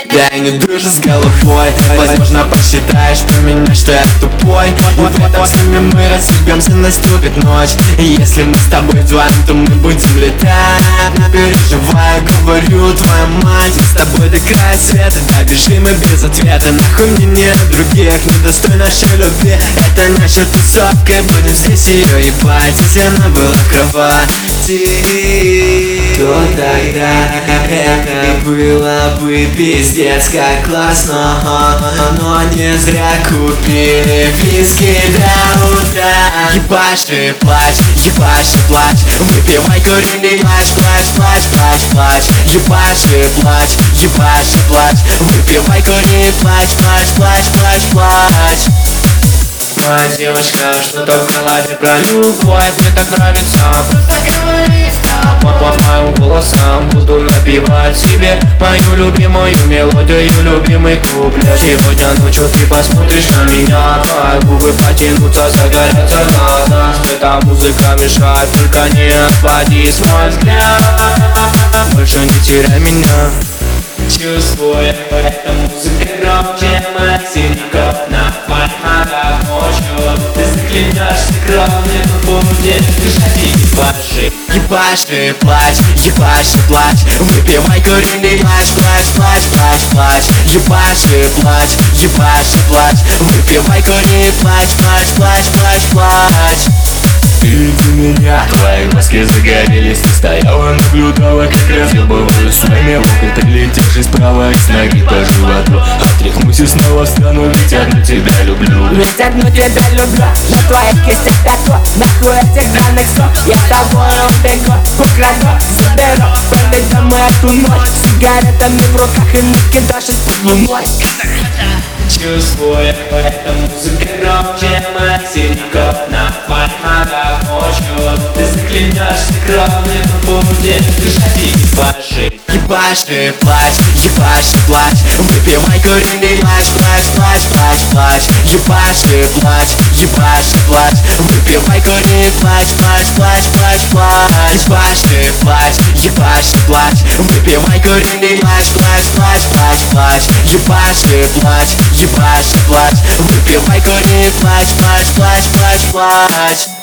Я не дружу с головой. Возможно, посчитаешь про меня, что я тупой. И в этом сне мы разъебемся, наступит ночь. И если мы с тобой вдвоем, то мы будем летать. Не переживай, говорю, твоя мать. Мы с тобой до края света добежим и без ответа. Нахуй мне нет других, недостой нашей любви. Это наша тусовка, и будем здесь ее ебать. Если она была в кровати, то тогда это было бы пиздец как классно. Но не зря купили виски до утра. Ебашь ты плачь, ебашь ты плачь. Выпивай, кури, не плачь, плачь, плачь, плачь, плачь. Ебашь ты плачь, ебашь ты плачь. Выпивай, кури, плачь, плачь, плачь, плачь, плачь. Моя девочка, что-то в голове про любовь. Мне так нравится, просто говори по моим голосам. Буду напевать себе мою любимую мелодию, любимый куплет. Сегодня ночью ты посмотришь на меня, как губы потянутся, загорятся глаза. Эта музыка мешает, только не отводи свой взгляд. Больше не теряй меня. Чувствую, эта музыка громче моих синяков на твоих ногах ночью. Ты заклянешься кровью, но будешь дышать и ебаши. Ебашь ты плачь, ебашь ты плачь. Выпивай, кури, не плачь, плачь, плачь, плачь, плачь. Ебашь ты плачь, ебашь ты плачь. Выпивай, кури, плачь, плачь, плачь, плачь, плачь. Впереди меня твои глазки загорелись. Ты стояла, наблюдала, как разъебываю своими окна. Ты летишь справа и с ноги по животу. Отряхнусь и снова встану, ведь одну тебя люблю. Ведь одну тебя люблю. На твоих кистях тату, нахуй этих драных сок. Я тобой убегу, украду, заберу. Проведем мы эту ночь с сигаретами в руках и накидашь под луной. Чувствую, эта музыка громче моих синяков на твоих ногах ночью. Ты заклянешься кровью, но будешь дышать и ебаши. Ебашь ты плачь, ебашь ты плачь. Выпивай, кури, не плачь, плачь, плачь, плачь, плачь. Ебашь ты плачь, ебашь ты плачь. Выпивай, кури, плачь, плачь, плачь, плачь, плачь. Ебашь ты плачь, ебашь ты плачь. Выпивай, кури, не плачь, плачь, плачь, плачь, плачь. Ебашь ты плачь, ебашь ты плачь. Выпивай, кури, плачь, плачь, плачь, плачь, плачь.